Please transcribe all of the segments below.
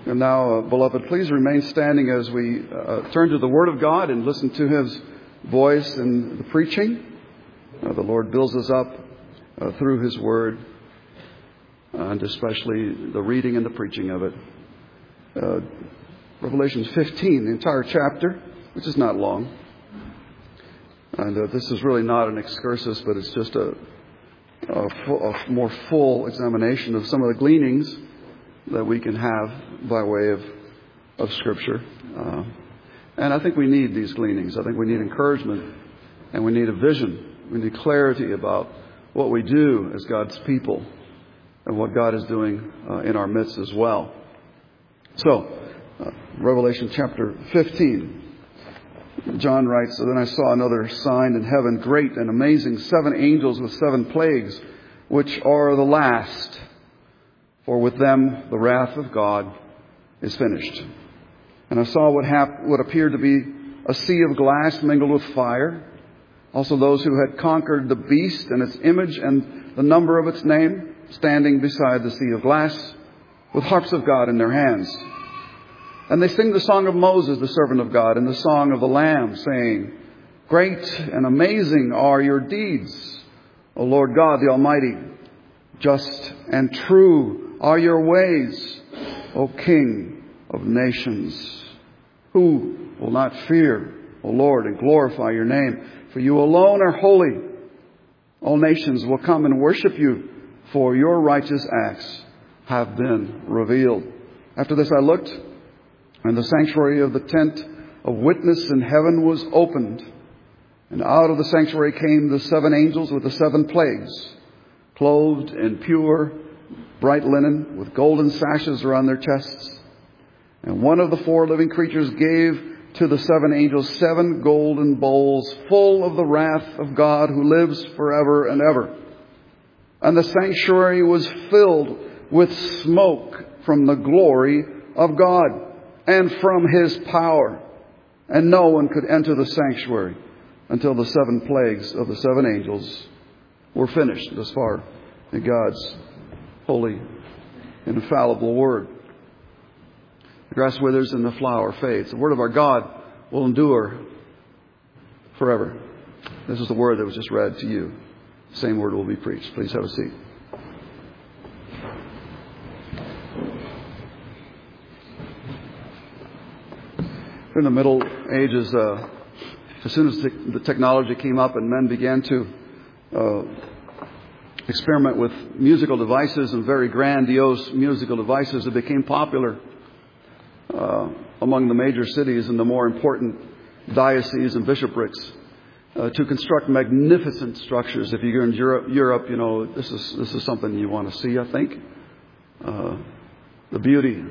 And now, beloved, please remain standing as we turn to the Word of God and listen to His voice in the preaching. The Lord builds us up through His Word, and especially the reading and the preaching of it. Revelation 15, the entire chapter, which is not long. And this is really not an excursus, but it's just a more full examination of some of the gleanings that we can have by way of Scripture. And I think we need these gleanings. I think we need encouragement, and we need a vision. We need clarity about what we do as God's people and what God is doing in our midst as well. So, Revelation chapter 15. John writes, "So then I saw another sign in heaven, great and amazing, 7 angels with 7 plagues, which are the last. For with them the wrath of God is finished. And I saw what appeared to be a sea of glass mingled with fire. Also those who had conquered the beast and its image and the number of its name, standing beside the sea of glass, with harps of God in their hands. And they sing the song of Moses, the servant of God, and the song of the Lamb, saying, Great and amazing are your deeds, O Lord God the Almighty. Just and true are your ways, O King of nations. Who will not fear, O Lord, and glorify your name? For you alone are holy. All nations will come and worship you, for your righteous acts have been revealed. After this I looked, and the sanctuary of the tent of witness in heaven was opened. And out of the sanctuary came the 7 angels with the 7 plagues, clothed in pure, bright linen, with golden sashes around their chests. And one of the 4 living creatures gave to the 7 angels 7 golden bowls full of the wrath of God who lives forever and ever. And the sanctuary was filled with smoke from the glory of God and from His power. And no one could enter the sanctuary until the 7 plagues of the 7 angels were finished, as far as God's holy, infallible Word. The grass withers and the flower fades. The Word of our God will endure forever. This is the Word that was just read to you. The same Word will be preached. Please have a seat. In the Middle Ages, as soon as the technology came up and men began to experiment with musical devices and very grandiose musical devices, it became popular among the major cities and the more important dioceses and bishoprics to construct magnificent structures. If you go in Europe, you know, this is something you want to see, I think. The beauty,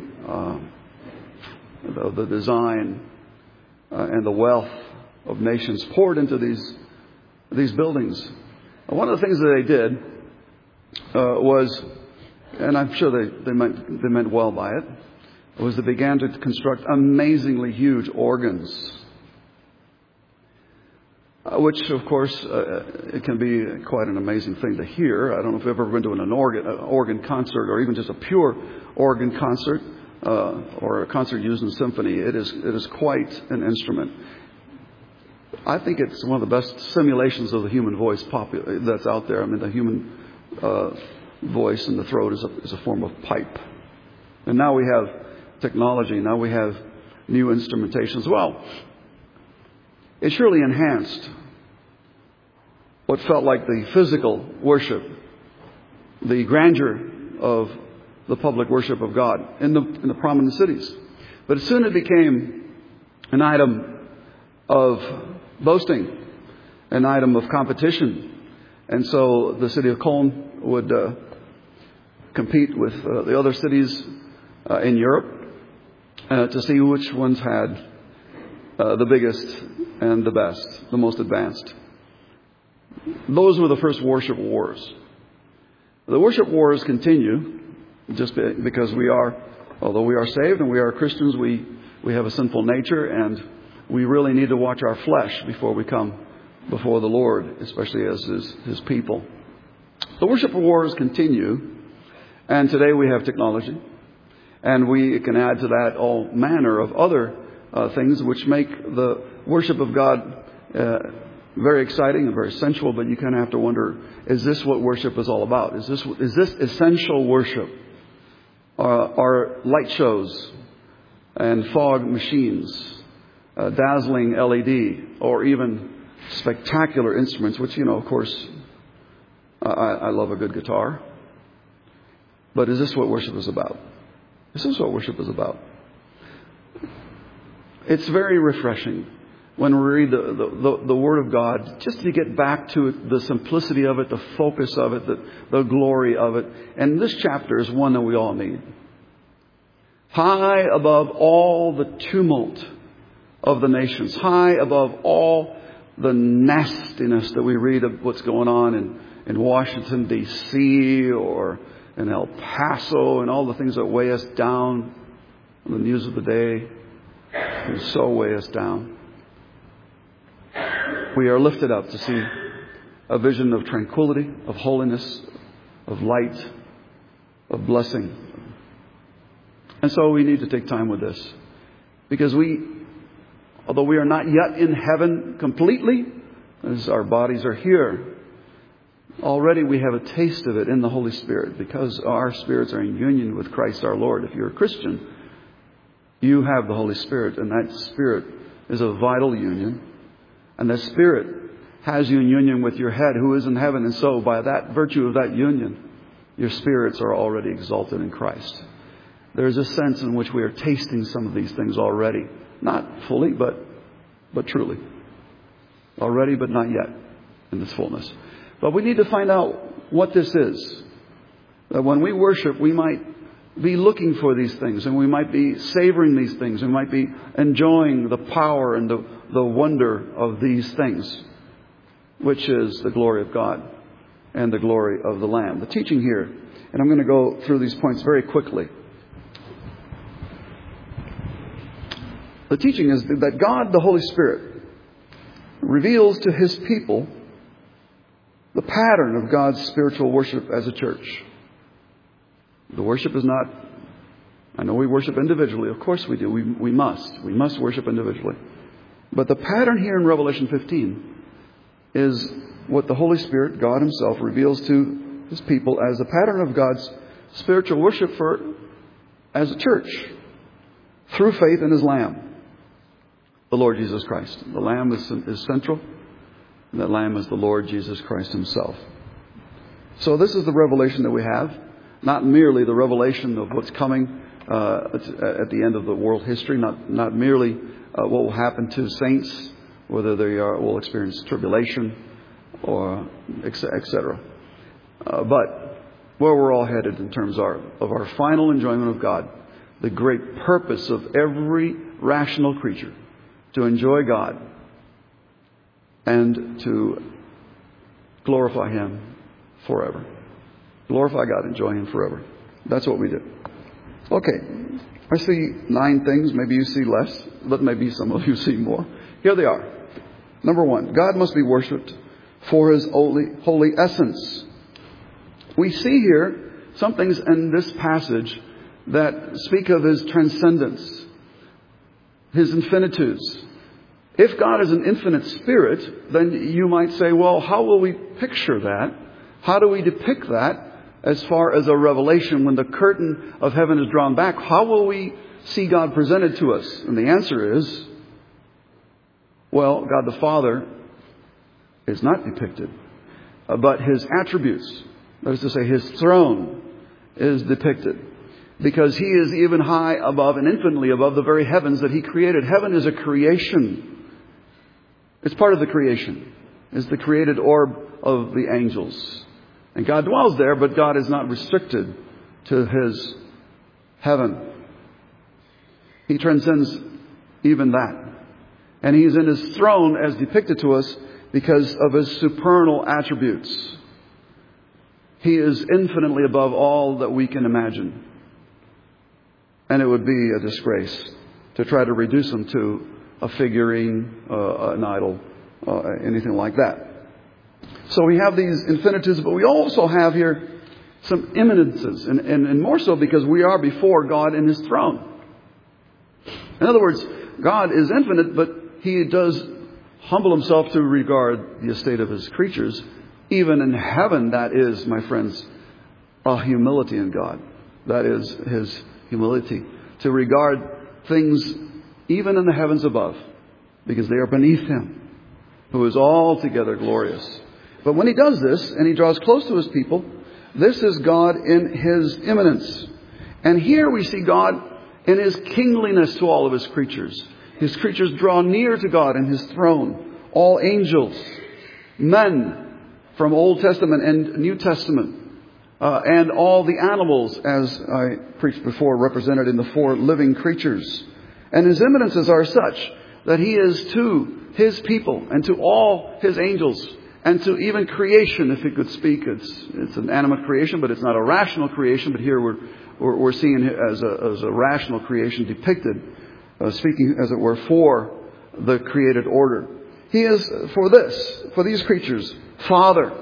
the design, and the wealth of nations poured into these buildings. One of the things that they did was, and I'm sure they meant well by it, was they began to construct amazingly huge organs, which, of course, it can be quite an amazing thing to hear. I don't know if you've ever been to an organ concert, or even just a pure organ concert, or a concert used in symphony. It is quite an instrument. I think it's one of the best simulations of the human voice that's out there. I mean, the human voice in the throat is a form of pipe. And now we have technology. Now we have new instrumentations. Well, it surely enhanced what felt like the physical worship, the grandeur of the public worship of God in the prominent cities. But soon it became an item of boasting, an item of competition. And so the city of Cologne would compete with the other cities in Europe to see which ones had the biggest and the best, the most advanced. Those were the first worship wars. The worship wars continue just because although we are saved and we are Christians, we have a sinful nature, and we really need to watch our flesh before we come before the Lord, especially as His people. The worship wars continue, and today we have technology. And we can add to that all manner of other things which make the worship of God very exciting and very sensual, but you kind of have to wonder, is this what worship is all about? Is this essential worship? Are light shows and fog machines, dazzling LED, or even spectacular instruments, which, of course, I love a good guitar. But is this what worship is about? This is what worship is about. It's very refreshing when we read the Word of God, just to get back to the simplicity of it, the focus of it, the glory of it. And this chapter is one that we all need. High above all the tumult of the nations, high above all the nastiness that we read of what's going on in Washington, D.C., or in El Paso, and all the things that weigh us down, the news of the day, and so weigh us down. We are lifted up to see a vision of tranquility, of holiness, of light, of blessing. And so we need to take time with this. Because although we are not yet in heaven completely, as our bodies are here, already we have a taste of it in the Holy Spirit, because our spirits are in union with Christ our Lord. If you're a Christian, you have the Holy Spirit, and that Spirit is a vital union. And the Spirit has you in union with your head who is in heaven. And so by that virtue of that union, your spirits are already exalted in Christ. There's a sense in which we are tasting some of these things already. Not fully, but truly. Already, but not yet in this fullness. But we need to find out what this is. That when we worship, we might be looking for these things, and we might be savoring these things, and we might be enjoying the power and the wonder of these things, which is the glory of God and the glory of the Lamb. The teaching here, and I'm going to go through these points very quickly. The teaching is that God, the Holy Spirit, reveals to His people the pattern of God's spiritual worship as a church. The worship is not, I know we worship individually. Of course we do. We must. We must worship individually. But the pattern here in Revelation 15 is what the Holy Spirit, God Himself, reveals to His people as a pattern of God's spiritual worship as a church through faith in His Lamb, the Lord Jesus Christ. The Lamb is central, and that Lamb is the Lord Jesus Christ Himself. So this is the revelation that we have. Not merely the revelation of what's coming at the end of the world history, not merely what will happen to saints, whether they will experience tribulation or etc. But where we're all headed in terms of our final enjoyment of God, the great purpose of every rational creature to enjoy God and to glorify Him forever. Glorify God, enjoy Him forever. That's what we do. Okay, I see 9 things. Maybe you see less, but maybe some of you see more. Here they are. Number 1, God must be worshipped for His holy essence. We see here some things in this passage that speak of His transcendence, His infinitudes. If God is an infinite spirit, then you might say, well, how will we picture that? How do we depict that as far as a revelation when the curtain of heaven is drawn back? How will we see God presented to us? And the answer is, well, God the Father is not depicted, but His attributes, that is to say, His throne, is depicted. Because He is even high above and infinitely above the very heavens that He created. Heaven is a creation. It's part of the creation. It's the created orb of the angels. And God dwells there, but God is not restricted to His heaven. He transcends even that. And He's in His throne as depicted to us because of His supernal attributes. He is infinitely above all that we can imagine. And it would be a disgrace to try to reduce Him to a figurine, an idol, anything like that. So we have these infinitudes, but we also have here some imminences, and more so because we are before God in His throne. In other words, God is infinite, but He does humble Himself to regard the estate of His creatures. Even in heaven, that is, my friends, a humility in God. That is His humility. To regard things even in the heavens above, because they are beneath Him, who is altogether glorious. But when He does this, and He draws close to His people, this is God in His immanence. And here we see God in His kingliness to all of His creatures. His creatures draw near to God in His throne. All angels, men from Old Testament and New Testament, and all the animals, as I preached before, represented in the 4 living creatures. And His immanences are such that He is to His people and to all His angels and to even creation, if He could speak. It's an animate creation, but it's not a rational creation. But here we're seeing it as a rational creation depicted, speaking, as it were, for the created order. He is, for these creatures, Father.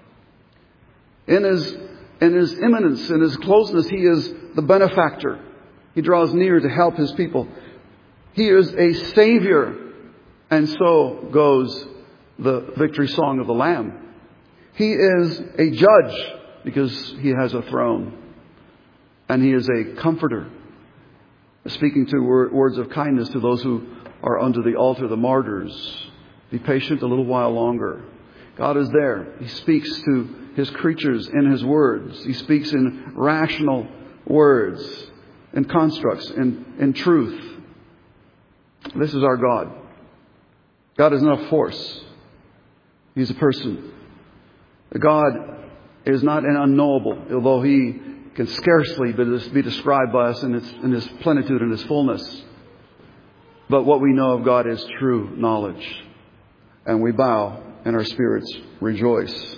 In His immanence, in His closeness, He is the benefactor. He draws near to help His people. He is a Savior. And so goes the victory song of the Lamb. He is a judge because He has a throne. And He is a comforter, speaking to words of kindness to those who are under the altar, the martyrs. Be patient a little while longer. God is there. He speaks to His creatures in His words. He speaks in rational words, in constructs, in truth. This is our God. God is not a force. He's a person. God is not an unknowable, although He can scarcely be described by us in His plenitude and His fullness. But what we know of God is true knowledge. And we bow and our spirits rejoice.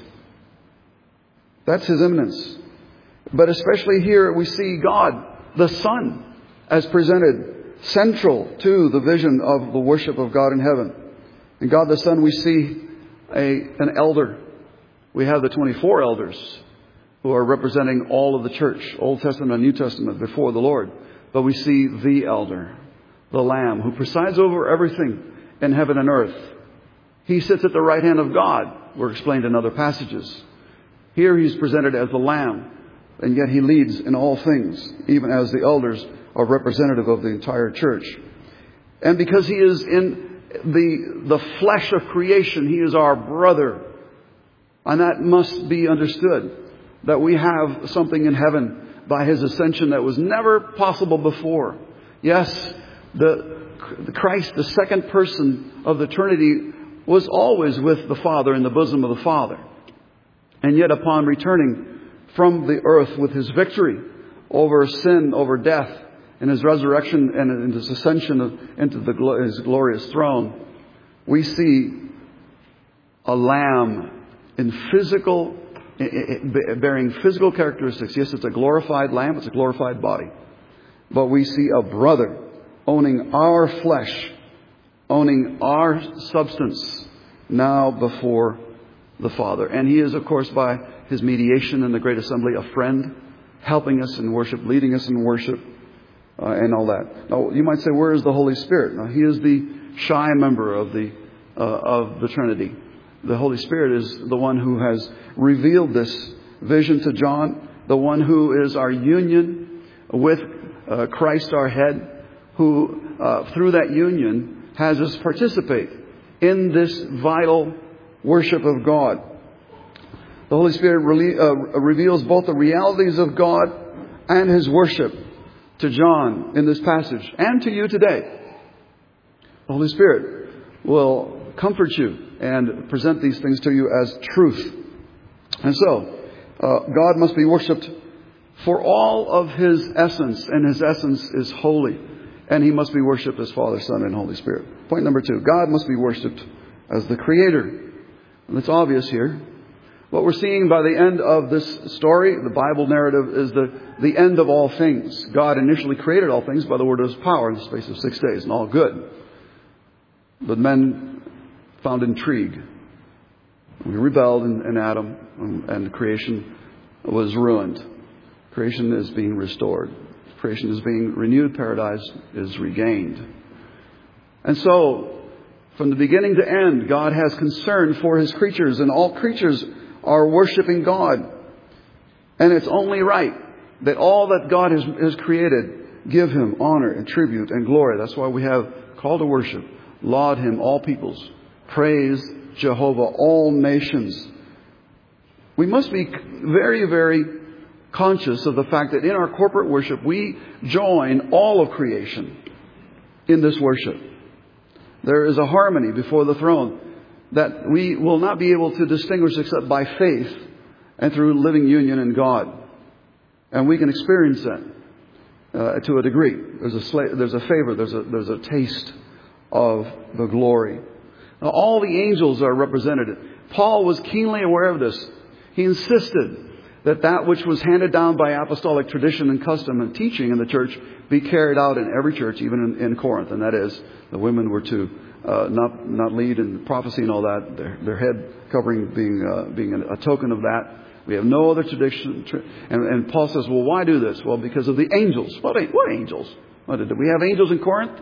That's His immanence. But especially here we see God, the Son, as presented central to the vision of the worship of God in heaven. In God the Son we see an elder. We have the 24 elders who are representing all of the church, Old Testament and New Testament, before the Lord. But we see the elder, the Lamb, who presides over everything in heaven and earth. He sits at the right hand of God. We're explained in other passages. Here He's presented as the Lamb, and yet He leads in all things, even as the elders are representative of the entire church. And because He is in the flesh of creation, He is our brother. And that must be understood, that we have something in heaven by His ascension that was never possible before. Yes, the Christ, the second person of the Trinity, was always with the Father in the bosom of the Father. And yet upon returning from the earth with His victory over sin, over death, in His resurrection and in His ascension into His glorious throne, we see a Lamb in physical, bearing physical characteristics. Yes, it's a glorified Lamb, it's a glorified body. But we see a brother owning our flesh, owning our substance, now before the Father. And He is, of course, by His mediation in the great assembly, a friend, helping us in worship, leading us in worship, and all that. Now, you might say, where is the Holy Spirit? Now, He is the shy member of the Trinity. The Holy Spirit is the one who has revealed this vision to John, the one who is our union with Christ our head, who through that union has us participate in this vital worship of God. The Holy Spirit reveals both the realities of God and His worship to John in this passage and to you today. The Holy Spirit will comfort you and present these things to you as truth. And so, God must be worshipped for all of His essence, and His essence is holy. And He must be worshipped as Father, Son, and Holy Spirit. Point number 2, God must be worshipped as the Creator. And it's obvious here. What we're seeing by the end of this story, the Bible narrative, is the end of all things. God initially created all things by the word of His power in the space of 6 days, and all good. But men found intrigue. We rebelled in Adam, and creation was ruined. Creation is being restored. Creation is being renewed. Paradise is regained. And so, from the beginning to end, God has concern for His creatures, and all creatures are worshiping God. And it's only right that all that God has created give Him honor and tribute and glory. That's why we have call to worship. Laud Him, all peoples. Praise Jehovah, all nations. We must be very, very conscious of the fact that in our corporate worship, we join all of creation in this worship. There is a harmony before the throne that we will not be able to distinguish except by faith and through living union in God. And we can experience that to a degree. There's a favor, there's a taste of the glory. Now, all the angels are represented. Paul was keenly aware of this. He insisted that which was handed down by apostolic tradition and custom and teaching in the church be carried out in every church, even in Corinth. And that is, the women were to not lead in prophecy and all that. Their head covering being a token of that. We have no other tradition. And Paul says, well, why do this? Well, because of the angels. What angels? Did we have angels in Corinth?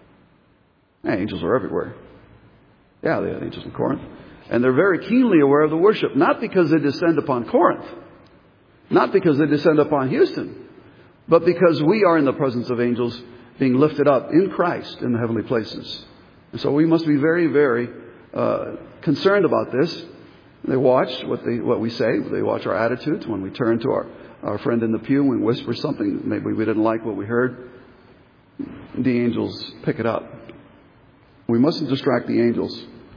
Angels are everywhere. Yeah, they had angels in Corinth. And they're very keenly aware of the worship. Not because they descend upon Corinth. Not because they descend upon Houston. But because we are in the presence of angels being lifted up in Christ in the heavenly places. And so we must be very, very concerned about this. They watch what we say. They watch our attitudes. When we turn to our friend in the pew and we whisper something, maybe we didn't like what we heard, the angels pick it up. We mustn't distract the angels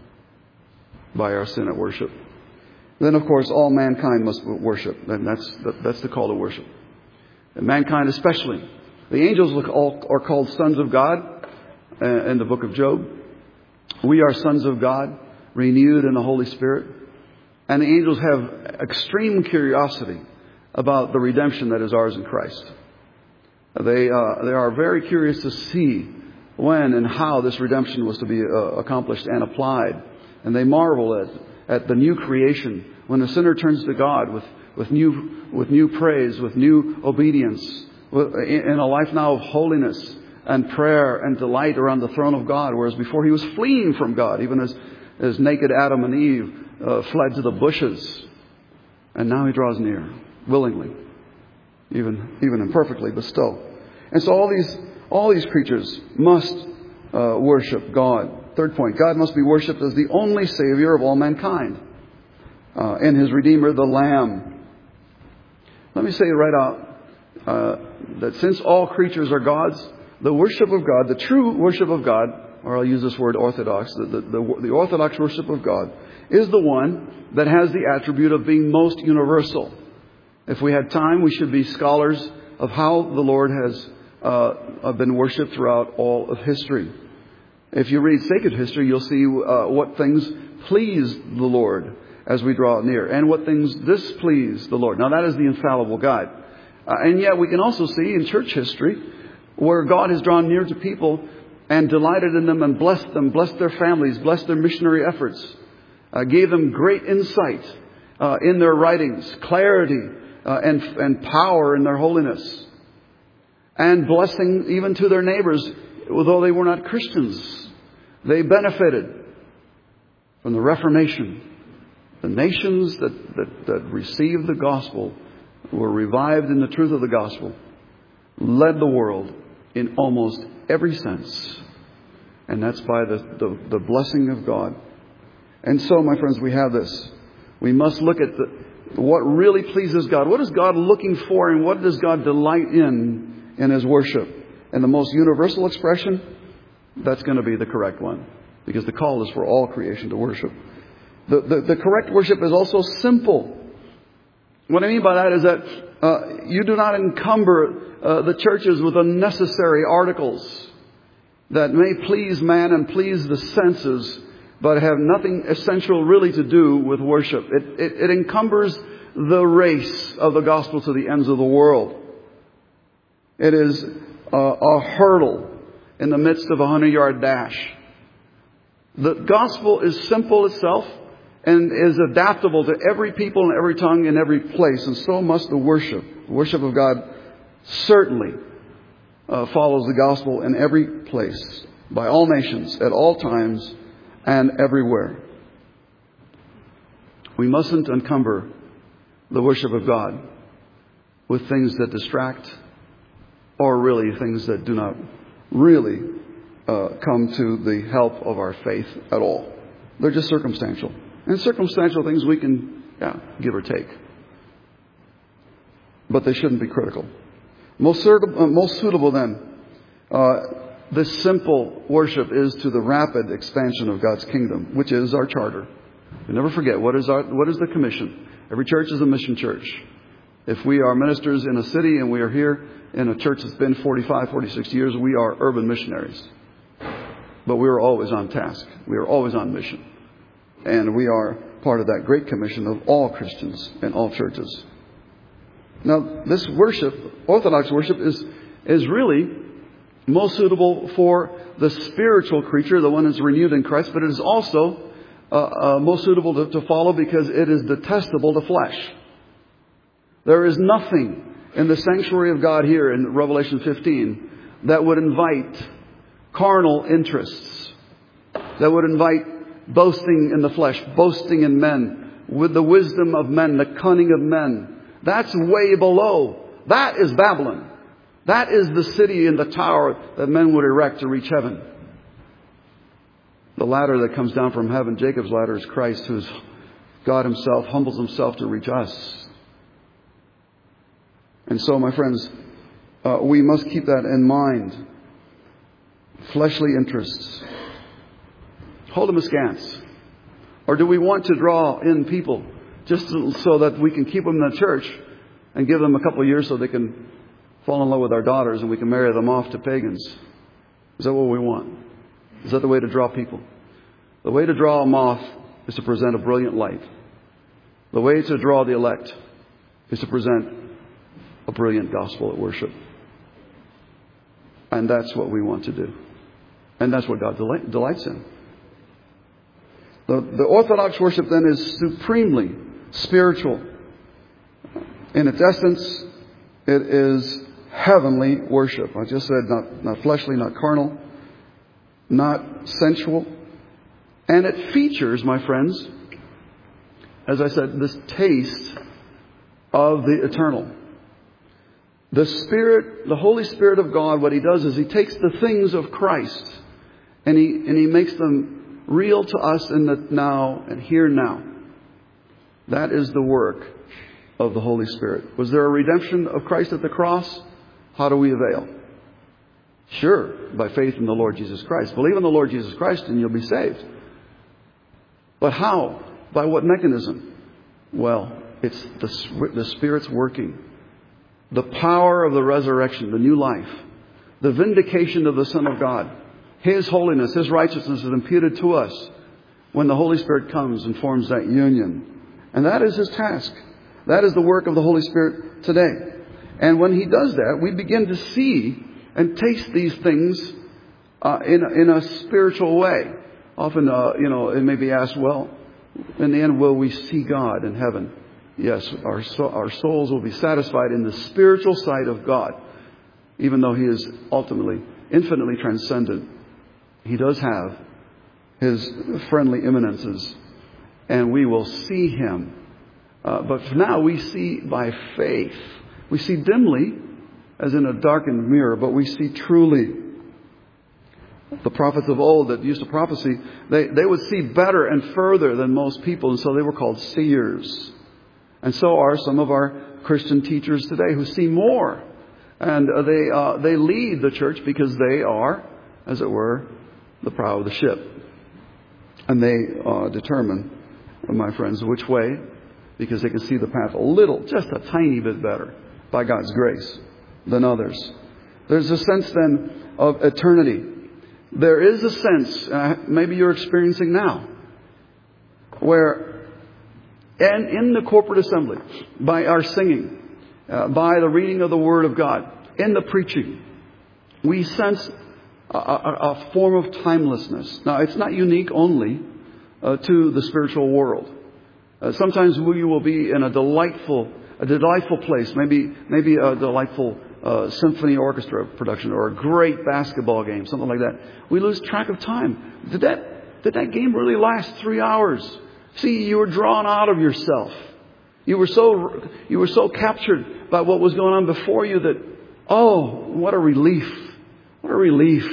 by our sin at worship. Then, of course, all mankind must worship. And that's the call to worship. And mankind especially. The angels are called sons of God in the book of Job. We are sons of God, renewed in the Holy Spirit. And the angels have extreme curiosity about the redemption that is ours in Christ. They are very curious to see when and how this redemption was to be accomplished and applied. And they marvel at the new creation when the sinner turns to God with new praise, with new obedience, in a life now of holiness and prayer and delight around the throne of God, whereas before he was fleeing from God, even as naked Adam and Eve fled to the bushes. And now he draws near, willingly, even imperfectly, but still. And so all these creatures must worship God. Third point, God must be worshipped as the only Savior of all mankind. And His Redeemer, the Lamb. Let me say right out that since all creatures are God's, the worship of God, the true worship of God, or I'll use this word orthodox, the orthodox worship of God, is the one that has the attribute of being most universal. If we had time, we should be scholars of how the Lord has been worshipped throughout all of history. If you read sacred history, you'll see what things pleased the Lord as we draw near, and what things displeased the Lord. Now, that is the infallible guide. And yet we can also see in church history where God has drawn near to people and delighted in them and blessed their families, blessed their missionary efforts, gave them great insight in their writings, clarity and power in their holiness, and blessing even to their neighbors, although they were not Christians. They benefited from the Reformation. The nations that received the gospel, were revived in the truth of the gospel, led the world in almost every sense. And that's by the blessing of God. And so, my friends, we have this. We must look at what really pleases God. What is God looking for, and what does God delight in His worship? And the most universal expression, that's going to be the correct one. Because the call is for all creation to worship. The correct worship is also simple. What I mean by that is that you do not encumber the churches with unnecessary articles that may please man and please the senses, but have nothing essential really to do with worship. It encumbers the race of the gospel to the ends of the world. It is a hurdle in the midst of a 100-yard dash. The gospel is simple itself. and is adaptable to every people and every tongue and every place. And so must the worship. The worship of God certainly follows the gospel in every place, by all nations, at all times, and everywhere. We mustn't encumber the worship of God with things that distract, or really things that do not really come to the help of our faith at all. They're just circumstantial. And circumstantial things we can, give or take. But they shouldn't be critical. Most suitable then, this simple worship is to the rapid expansion of God's kingdom, which is our charter. You never forget, what is the commission? Every church is a mission church. If we are ministers in a city and we are here in a church that's been 45, 46 years, we are urban missionaries. But we are always on task. We are always on mission. And we are part of that great commission of all Christians and all churches. Now, this worship, Orthodox worship, is really most suitable for the spiritual creature, the one that's renewed in Christ, but it is also most suitable to follow because it is detestable to flesh. There is nothing in the sanctuary of God here in Revelation 15 that would invite carnal interests, that would invite boasting in the flesh, boasting in men, with the wisdom of men, the cunning of men. That's way below. That is Babylon. That is the city and the tower that men would erect to reach heaven. The ladder that comes down from heaven, Jacob's ladder, is Christ, who is God Himself, humbles Himself to reach us. And so, my friends, we must keep that in mind. Fleshly interests. Hold them askance. Or do we want to draw in people just so that we can keep them in the church and give them a couple of years so they can fall in love with our daughters and we can marry them off to pagans? Is that what we want? Is that the way to draw people? The way to draw a moth is to present a brilliant light. The way to draw the elect is to present a brilliant gospel at worship. And that's what we want to do. And that's what God delights in. The Orthodox worship then is supremely spiritual. In its essence, it is heavenly worship. I just said not fleshly, not carnal, not sensual. And it features, my friends, as I said, this taste of the eternal. The Spirit, the Holy Spirit of God, what He does is He takes the things of Christ and He makes them real to us in the now and here now. That is the work of the Holy Spirit. Was there a redemption of Christ at the cross? How do we avail? Sure, by faith in the Lord Jesus Christ. Believe in the Lord Jesus Christ and you'll be saved. But how? By what mechanism? Well, it's the Spirit's working. The power of the resurrection, the new life, the vindication of the Son of God. His holiness, His righteousness is imputed to us when the Holy Spirit comes and forms that union. And that is His task. That is the work of the Holy Spirit today. And when He does that, we begin to see and taste these things in a spiritual way. Often, it may be asked, well, in the end, will we see God in heaven? Yes, our souls will be satisfied in the spiritual sight of God, even though He is ultimately, infinitely transcendent. He does have His friendly eminences, and we will see Him. But for now, we see by faith. We see dimly, as in a darkened mirror, but we see truly. The prophets of old that used to prophesy, they would see better and further than most people, and so they were called seers. And so are some of our Christian teachers today who see more. And they lead the church because they are, as it were, the prow of the ship. And they determine, my friends, which way, because they can see the path just a tiny bit better, by God's grace, than others. There's a sense then of eternity. There is a sense, maybe you're experiencing now, where and in the corporate assembly, by our singing, by the reading of the Word of God, in the preaching, we sense a form of timelessness. Now, it's not unique only to the spiritual world. Sometimes we will be in a delightful place, maybe a delightful symphony orchestra production or a great basketball game, something like that. We lose track of time. Did that game really last 3 hours? See, you were drawn out of yourself. You were so captured by what was going on before you that, oh, what a relief. What a relief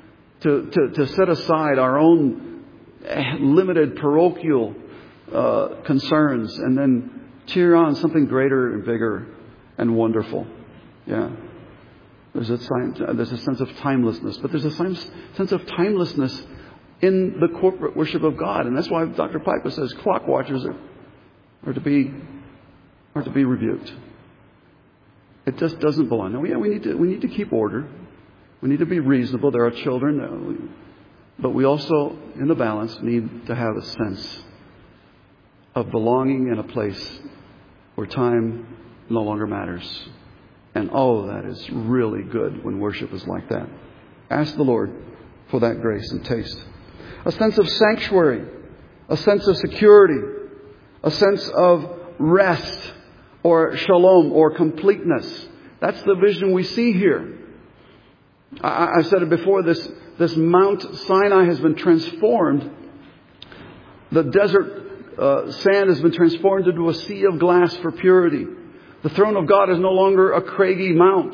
to set aside our own limited parochial concerns and then cheer on something greater and bigger and wonderful. Yeah. There's a sense of timelessness, but there's a sense of timelessness in the corporate worship of God. And that's why Dr. Piper says clock watchers are to be rebuked. It just doesn't belong. Now, yeah, we need to keep order. We need to be reasonable. There are children, but we also, in the balance, need to have a sense of belonging in a place where time no longer matters. And oh, that is really good when worship is like that. Ask the Lord for that grace and taste. A sense of sanctuary, a sense of security, a sense of rest or shalom or completeness. That's the vision we see here. I said it before, this Mount Sinai has been transformed. The desert sand has been transformed into a sea of glass for purity. The throne of God is no longer a craggy mount.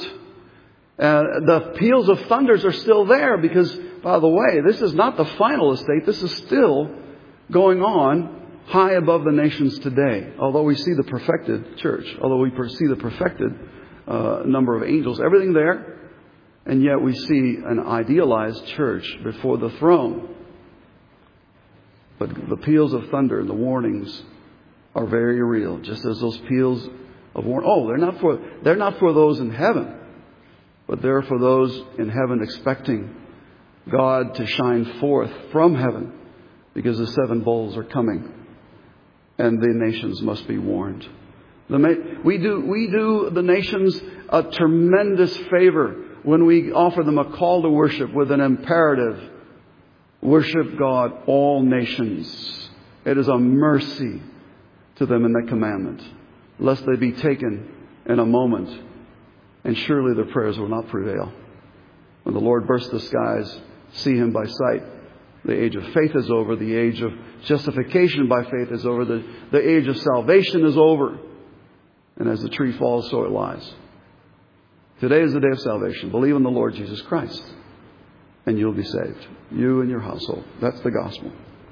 The peals of thunders are still there because, by the way, this is not the final estate. This is still going on high above the nations today. Although we see the perfected church, although we see the perfected number of angels, everything there. And yet we see an idealized church before the throne. But the peals of thunder and the warnings are very real, just as those peals of warning. Oh, they're not for those in heaven, but they're for those in heaven expecting God to shine forth from heaven, because the 7 bowls are coming, and the nations must be warned. We do the nations a tremendous favor when we offer them a call to worship with an imperative: worship God, all nations. It is a mercy to them in that commandment, lest they be taken in a moment, and surely their prayers will not prevail. When the Lord bursts the skies, see Him by sight. The age of faith is over. The age of justification by faith is over. The age of salvation is over. And as the tree falls, so it lies. Today is the day of salvation. Believe in the Lord Jesus Christ, and you'll be saved. You and your household. That's the gospel.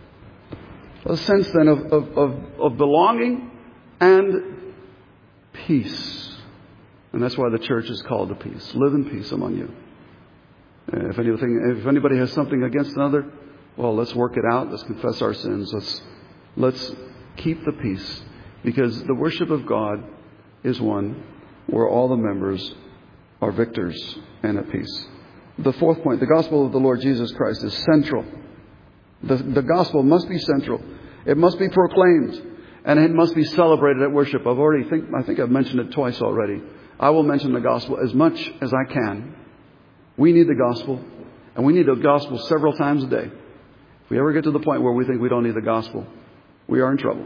A sense then of belonging and peace. And that's why the church is called to peace. Live in peace among you. If anybody has something against another, well, let's work it out. Let's confess our sins. Let's keep the peace. Because the worship of God is one where all the members are victors and at peace. The fourth point, the gospel of the Lord Jesus Christ is central. The gospel must be central. It must be proclaimed, and it must be celebrated at worship. I think I've mentioned it twice already. I will mention the gospel as much as I can. We need the gospel, and we need the gospel several times a day. If we ever get to the point where we think we don't need the gospel, we are in trouble.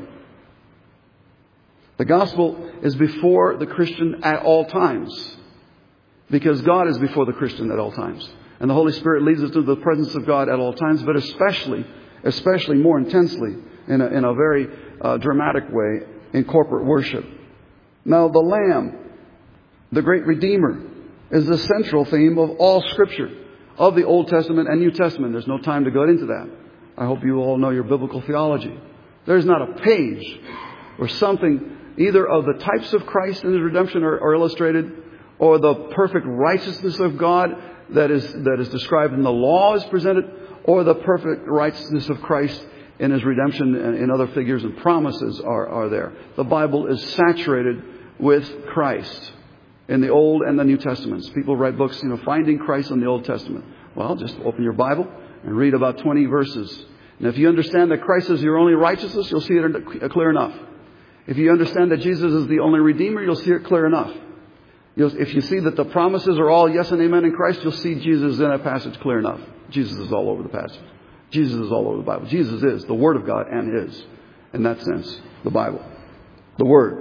The gospel is before the Christian at all times, because God is before the Christian at all times. And the Holy Spirit leads us to the presence of God at all times, but especially more intensely in a very dramatic way in corporate worship. Now, the Lamb, the great Redeemer, is the central theme of all Scripture, of the Old Testament and New Testament. There's no time to go into that. I hope you all know your biblical theology. There's not a page where something, either of the types of Christ and His redemption are illustrated, or the perfect righteousness of God that is described in the law is presented, or the perfect righteousness of Christ in His redemption in other figures and promises are there. The Bible is saturated with Christ in the Old and the New Testaments. People write books, finding Christ in the Old Testament. Well, just open your Bible and read about 20 verses. And if you understand that Christ is your only righteousness, you'll see it clear enough. If you understand that Jesus is the only Redeemer, you'll see it clear enough. If you see that the promises are all yes and amen in Christ, you'll see Jesus in a passage clear enough. Jesus is all over the passage. Jesus is all over the Bible. Jesus is the Word of God and is. in that sense, the Bible, the Word.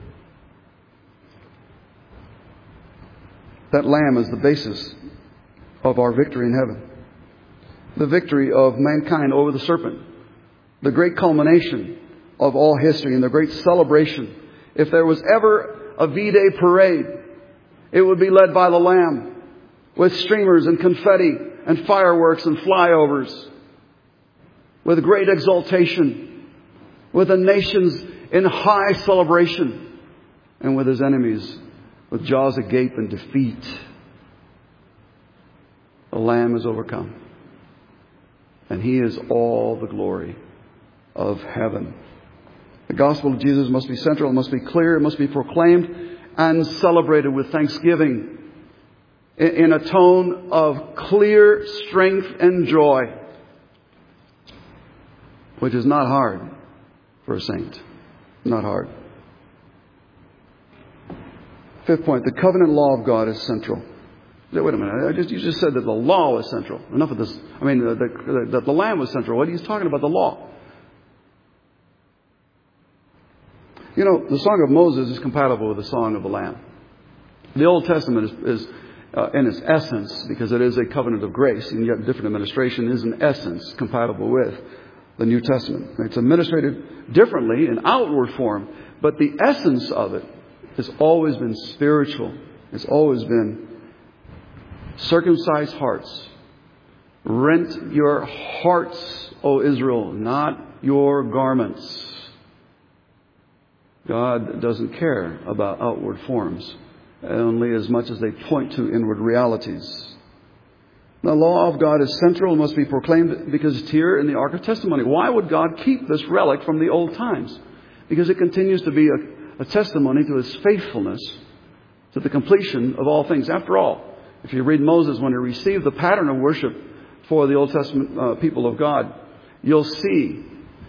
That Lamb is the basis of our victory in heaven. The victory of mankind over the serpent. The great culmination of all history and the great celebration. If there was ever a V-Day parade, it would be led by the Lamb, with streamers and confetti and fireworks and flyovers, with great exultation, with the nations in high celebration, and with his enemies with jaws agape and defeat. The Lamb is overcome, and He is all the glory of heaven. The gospel of Jesus must be central, it must be clear, it must be proclaimed and celebrated with thanksgiving in a tone of clear strength and joy, which is not hard for a saint. Not hard. Fifth point, the covenant law of God is central. Wait a minute, you just said that the law was central. Enough of this. I mean, that the Lamb was central. What are you talking about, the law? You know, the Song of Moses is compatible with the Song of the Lamb. The Old Testament is in its essence, because it is a covenant of grace, and yet different administration, is in essence compatible with the New Testament. It's administrated differently in outward form, but the essence of it has always been spiritual. It's always been circumcised hearts. Rent your hearts, O Israel, not your garments. God doesn't care about outward forms, only as much as they point to inward realities. The law of God is central and must be proclaimed because it's here in the Ark of Testimony. Why would God keep this relic from the old times? Because it continues to be a testimony to His faithfulness to the completion of all things. After all, if you read Moses when he received the pattern of worship for the Old Testament people of God, you'll see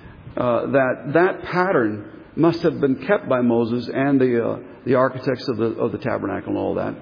that pattern must have been kept by Moses and the architects of the tabernacle and all that,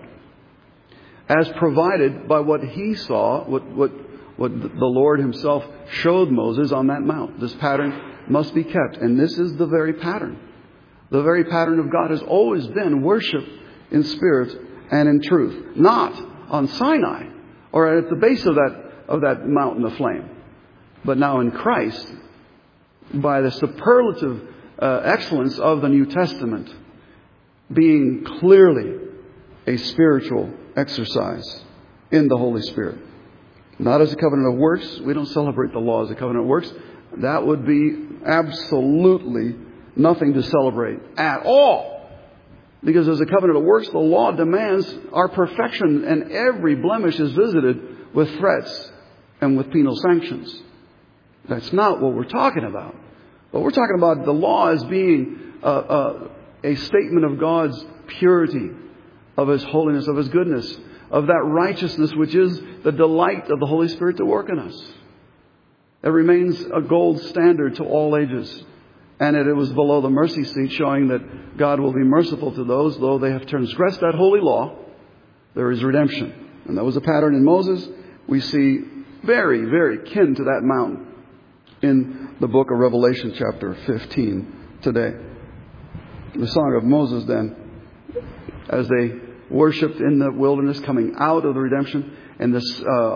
as provided by what he saw, what the Lord Himself showed Moses on that mount. This pattern must be kept, and this is the very pattern. The very pattern of God has always been worship in spirit and in truth, not on Sinai or at the base of that mountain of flame, but now in Christ, by the superlative excellence of the New Testament, being clearly a spiritual exercise in the Holy Spirit. Not as a covenant of works. We don't celebrate the law as a covenant of works. That would be absolutely nothing to celebrate at all. Because as a covenant of works, the law demands our perfection, and every blemish is visited with threats and with penal sanctions. That's not what we're talking about. What we're talking about, the law as being a statement of God's purity, of His holiness, of His goodness, of that righteousness which is the delight of the Holy Spirit to work in us. It remains a gold standard to all ages. And it was below the mercy seat, showing that God will be merciful to those, though they have transgressed that holy law. There is redemption. And that was a pattern in Moses. We see very, very kin to that mountain in the book of Revelation chapter 15 today. The Song of Moses then, as they worshipped in the wilderness, coming out of the redemption and this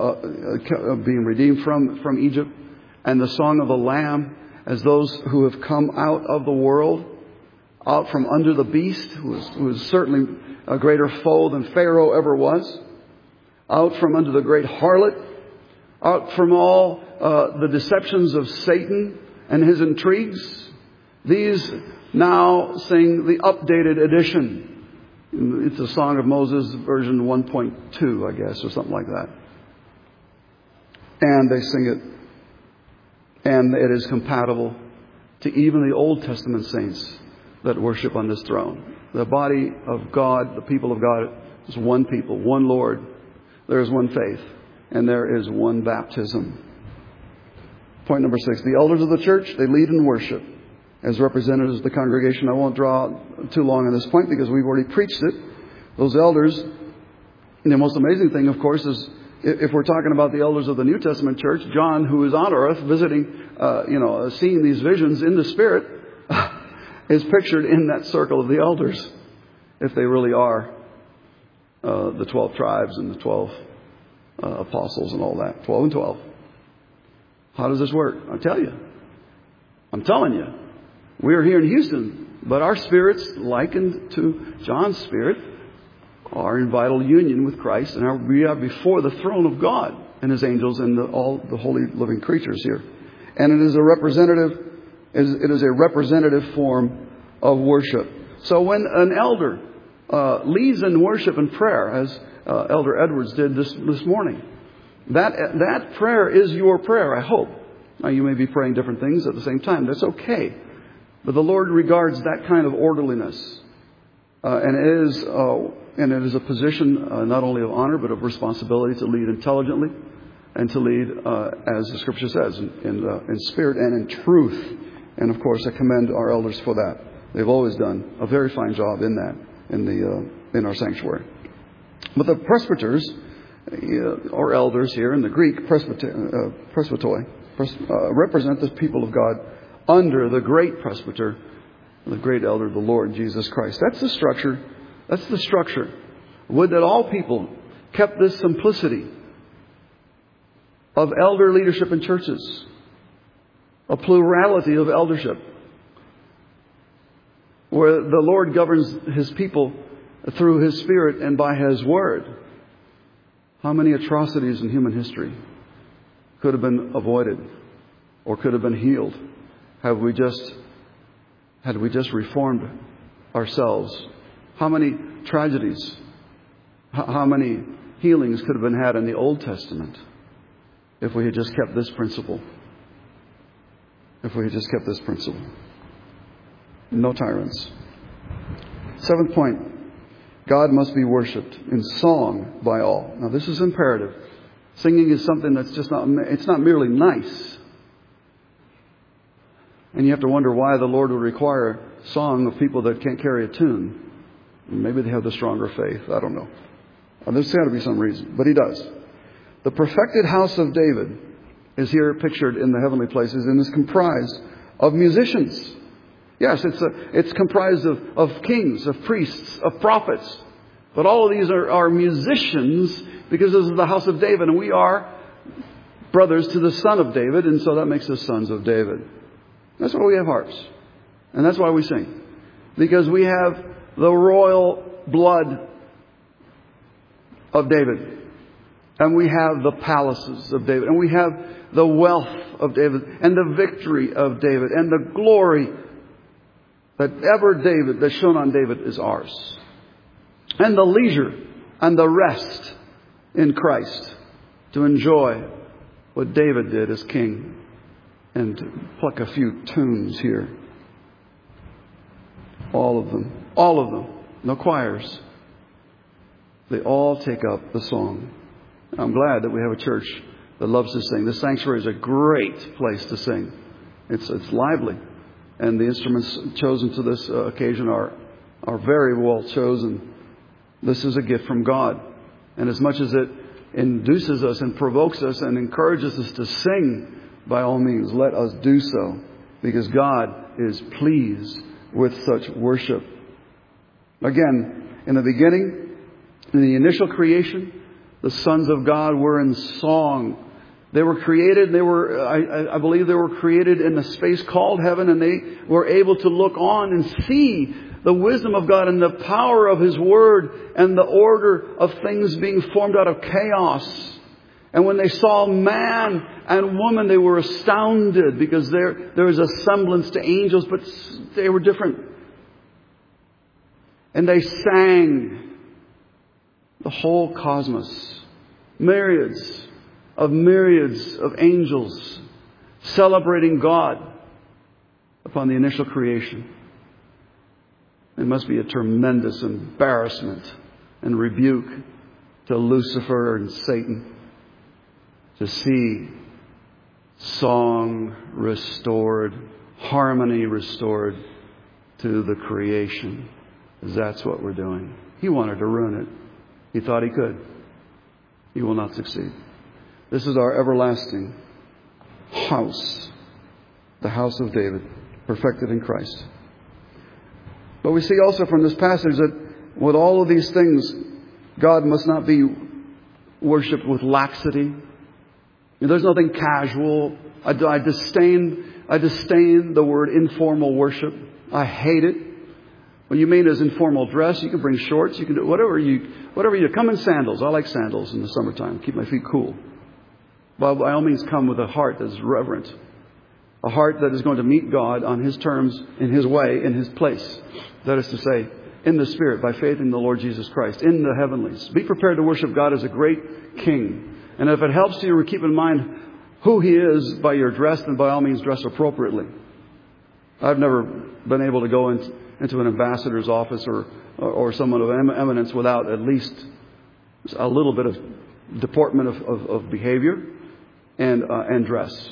being redeemed from Egypt, and the Song of the Lamb as those who have come out of the world, out from under the beast, who is certainly a greater foe than Pharaoh ever was, out from under the great harlot, out from all the deceptions of Satan and his intrigues. These now sing the updated edition. It's a Song of Moses version 1.2, I guess, or something like that. And they sing it. And it is compatible to even the Old Testament saints that worship on this throne. The body of God, the people of God, is one people, one Lord. There is one faith, and there is one baptism. Point number 6. The elders of the church, they lead in worship as representatives of the congregation. I won't draw too long on this point because we've already preached it. Those elders, and the most amazing thing, of course, is if we're talking about the elders of the New Testament church, John, who is on earth visiting, seeing these visions in the Spirit, is pictured in that circle of the elders, if they really are the 12 tribes and the 12 apostles and all that. 12 and 12. How does this work? I'm telling you. We're here in Houston, but our spirits, likened to John's spirit, are in vital union with Christ, and we are before the throne of God and His angels and all the holy living creatures here. And it is a representative form of worship. So when an elder leads in worship and prayer, as Elder Edwards did this morning, that prayer is your prayer, I hope. Now, you may be praying different things at the same time. That's okay. But the Lord regards that kind of orderliness. And it is a position not only of honor, but of responsibility to lead intelligently and to lead, as the Scripture says, in spirit and in truth. And, of course, I commend our elders for that. They've always done a very fine job in that, in our sanctuary. But the presbyters, or elders here in the Greek, presbytoi, represent the people of God under the great presbyter, the great elder, the Lord Jesus Christ. That's the structure. That's the structure. Would that all people kept this simplicity of elder leadership in churches, a plurality of eldership, where the Lord governs His people through His Spirit and by His Word. How many atrocities in human history could have been avoided or could have been healed had we just reformed ourselves? How many tragedies, how many healings could have been had in the Old Testament if we had just kept this principle? If we had just kept this principle. No tyrants. 7th point. God must be worshipped in song by all. Now, this is imperative. Singing is something that's just it's not merely nice. And you have to wonder why the Lord would require song of people that can't carry a tune. Maybe they have the stronger faith. I don't know. There's got to be some reason. But He does. The perfected house of David is here pictured in the heavenly places and is comprised of musicians. Yes, it's comprised of kings, of priests, of prophets. But all of these are musicians because this is the house of David. And we are brothers to the son of David. And so that makes us sons of David. That's why we have harps. And that's why we sing. Because we have the royal blood of David. And we have the palaces of David. And we have the wealth of David. And the victory of David. And the glory that shone on David is ours. And the leisure and the rest in Christ to enjoy what David did as king. And to pluck a few tunes here. All of them. No choirs. They all take up the song. I'm glad that we have a church that loves to sing. The sanctuary is a great place to sing. It's lively. And the instruments chosen to this occasion are very well chosen. This is a gift from God. And as much as it induces us and provokes us and encourages us to sing, by all means, let us do so. Because God is pleased with such worship. Again, in the beginning, in the initial creation, the sons of God were in song. They were created, I believe they were created in a space called heaven, and they were able to look on and see the wisdom of God and the power of His Word and the order of things being formed out of chaos. And when they saw man and woman, they were astounded because there was a semblance to angels, but they were different. And they sang the whole cosmos, myriads of angels celebrating God upon the initial creation. It must be a tremendous embarrassment and rebuke to Lucifer and Satan to see song restored, harmony restored to the creation. That's what we're doing. He wanted to ruin it. He thought he could. you will not succeed. This is our everlasting house, the house of David, perfected in Christ. But we see also from this passage that with all of these things, God must not be worshipped with laxity. There's nothing casual. I disdain the word informal worship. I hate it. What you mean is informal dress. You can bring shorts. You can do whatever you come in sandals. I like sandals in the summertime. Keep my feet cool. But by all means, come with a heart that is reverent. A heart that is going to meet God on His terms, in His way, in His place. That is to say, in the Spirit, by faith in the Lord Jesus Christ, in the heavenlies. Be prepared to worship God as a great King. And if it helps you, keep in mind who He is by your dress, then by all means dress appropriately. I've never been able to go into an ambassador's office or someone of eminence without at least a little bit of deportment of behavior and dress.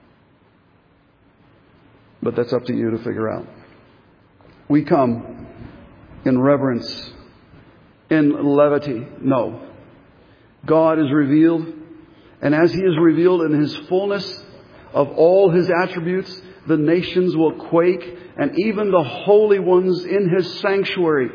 But that's up to you to figure out. We come in reverence, in levity. No. God is revealed, and as He is revealed in His fullness of all His attributes, the nations will quake, and even the holy ones in His sanctuary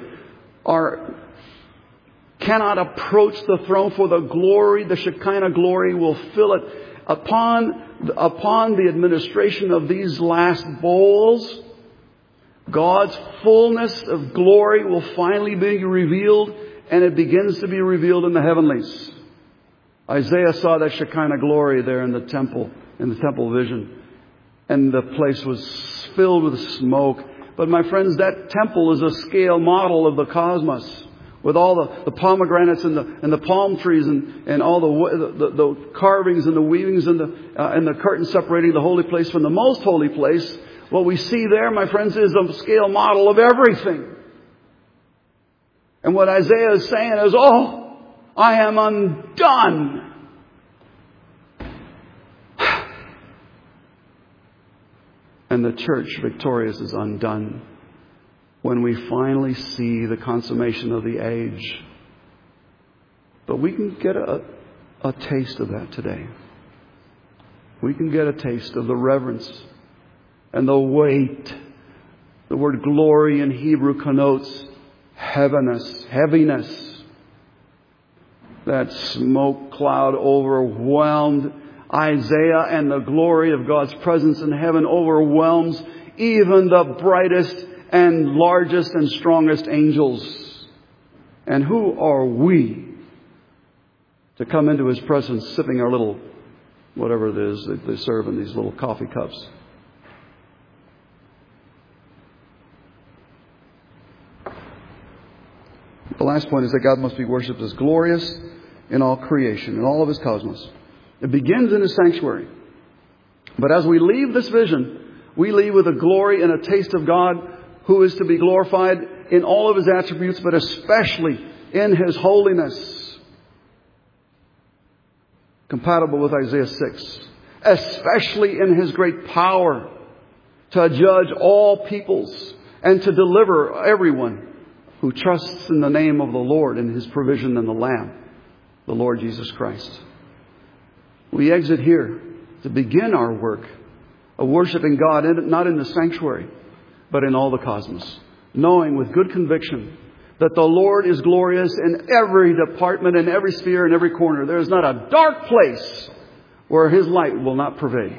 cannot approach the throne, for the glory, the Shekinah glory, will fill it. Upon the administration of these last bowls, God's fullness of glory will finally be revealed, and it begins to be revealed in the heavenlies. Isaiah saw that Shekinah glory there in the temple vision, and the place was filled with smoke. But my friends, that temple is a scale model of the cosmos, with all the pomegranates and the palm trees and all the carvings and the weavings and the curtain separating the holy place from the most holy place. What we see there, my friends, is a scale model of everything. And what Isaiah is saying is, I am undone. And the church, victorious, is undone when we finally see the consummation of the age. But we can get a taste of that today. We can get a taste of the reverence and the weight. The word glory in Hebrew connotes heaviness. That smoke cloud overwhelmed Isaiah, and the glory of God's presence in heaven overwhelms even the brightest and largest and strongest angels. And who are we to come into His presence sipping our little, whatever it is that they serve in these little coffee cups? The last point is that God must be worshipped as glorious in all creation, in all of His cosmos. It begins in His sanctuary. But as we leave this vision, we leave with a glory and a taste of God, who is to be glorified in all of His attributes, but especially in His holiness. Compatible with Isaiah 6. Especially in His great power to judge all peoples and to deliver everyone who trusts in the name of the Lord and His provision in the Lamb, the Lord Jesus Christ. We exit here to begin our work of worshiping God, not in the sanctuary, but in all the cosmos, knowing with good conviction that the Lord is glorious in every department, in every sphere, in every corner. There is not a dark place where His light will not pervade.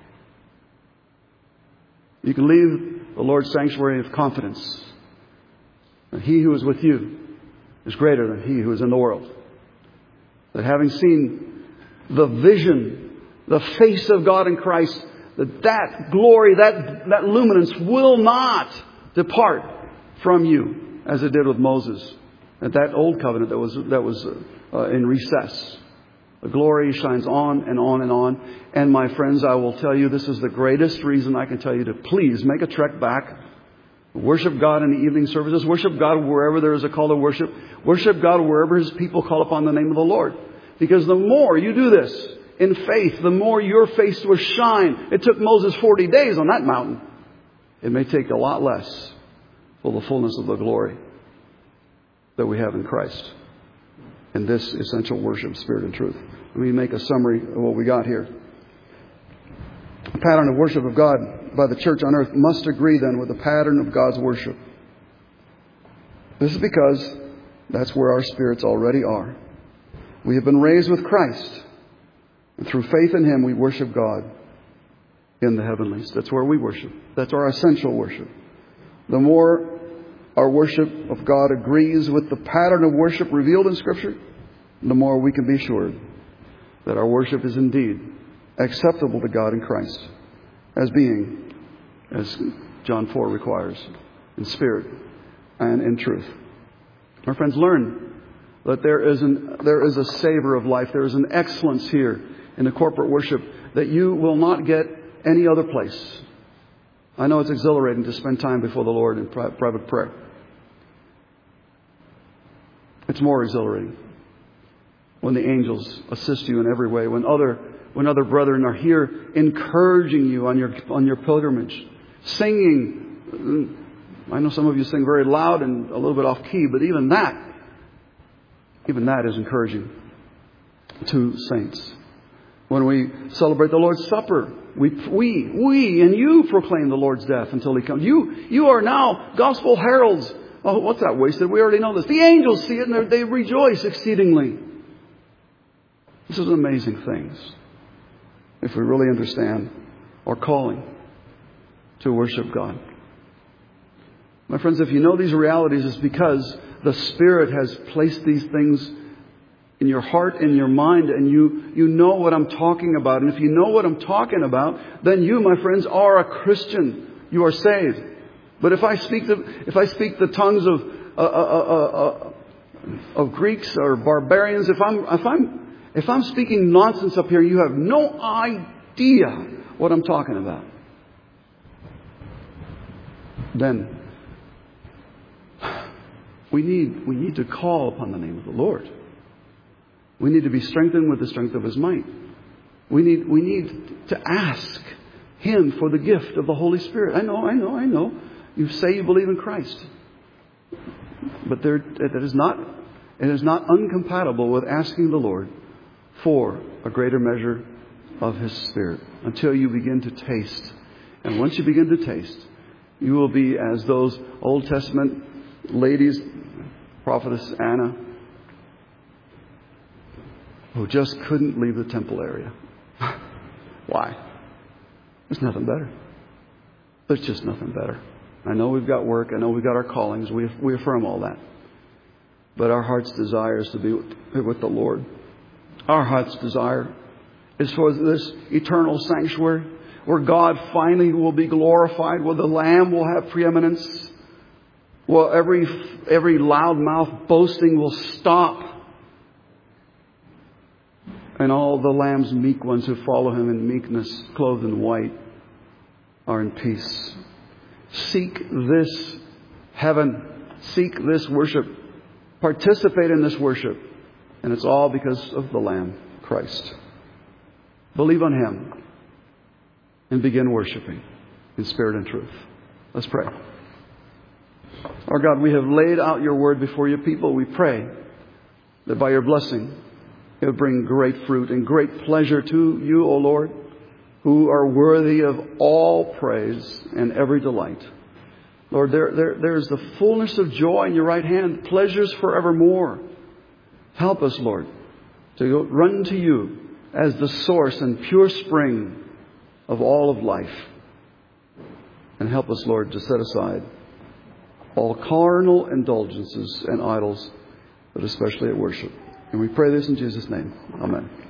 You can leave the Lord's sanctuary of confidence. And He who is with you is greater than he who is in the world. That having seen the vision, the face of God in Christ, that glory, that luminance will not depart from you, as it did with Moses at that old covenant that was in recess. The glory shines on and on and on. And my friends, I will tell you, this is the greatest reason I can tell you to please make a trek back. Worship God in the evening services. Worship God wherever there is a call to worship. Worship God wherever His people call upon the name of the Lord. Because the more you do this in faith, the more your face will shine. It took Moses 40 days on that mountain. It may take a lot less for the fullness of the glory that we have in Christ. in this essential worship, spirit and truth. Let me make a summary of what we got here. The pattern of worship of God by the church on earth must agree then with the pattern of God's worship. This is because that's where our spirits already are. We have been raised with Christ. And through faith in Him, we worship God in the heavenlies. That's where we worship. That's our essential worship. The more our worship of God agrees with the pattern of worship revealed in Scripture, the more we can be assured that our worship is indeed acceptable to God in Christ, as being, as John 4 requires, in spirit and in truth. My friends, learn that there is a savor of life. There is an excellence here in the corporate worship that you will not get any other place. I know it's exhilarating to spend time before the Lord in private prayer. It's more exhilarating when the angels assist you in every way, when other brethren are here encouraging you on your pilgrimage, singing. I know some of you sing very loud and a little bit off key, but even that is encouraging to saints. When we celebrate the Lord's Supper, we and you proclaim the Lord's death until He comes. You are now gospel heralds. Oh, what's that wasted? We already know this. The angels see it and they rejoice exceedingly. This is amazing things if we really understand our calling to worship God. My friends, if you know these realities, it's because the Spirit has placed these things in your heart, in your mind, and you know what I'm talking about. And if you know what I'm talking about, then you, my friends, are a Christian. You are saved. But if I speak the tongues of Greeks or barbarians, if I'm speaking nonsense up here, you have no idea what I'm talking about. Then we need to call upon the name of the Lord. We need to be strengthened with the strength of His might. We need to ask Him for the gift of the Holy Spirit. I know. You say you believe in Christ. But it is not incompatible with asking the Lord for a greater measure of His Spirit until you begin to taste. And once you begin to taste, you will be as those Old Testament ladies, prophetess Anna, who just couldn't leave the temple area. Why? There's nothing better. There's just nothing better. I know we've got work. I know we've got our callings. We affirm all that. But our heart's desire is to be with the Lord. Our heart's desire is for this eternal sanctuary where God finally will be glorified, where the Lamb will have preeminence, where every loudmouth boasting will stop, and all the Lamb's meek ones who follow Him in meekness, clothed in white, are in peace. Seek this heaven. Seek this worship. Participate in this worship. And it's all because of the Lamb, Christ. Believe on Him and begin worshiping in spirit and truth. Let's pray. Our God, we have laid out Your word before Your people. We pray that by Your blessing it will bring great fruit and great pleasure to You, O Lord, who are worthy of all praise and every delight. Lord, there's the fullness of joy in Your right hand, pleasures forevermore. Help us, Lord, to run to You as the source and pure spring of all of life. And help us, Lord, to set aside all carnal indulgences and idols, but especially at worship. And we pray this in Jesus' name. Amen.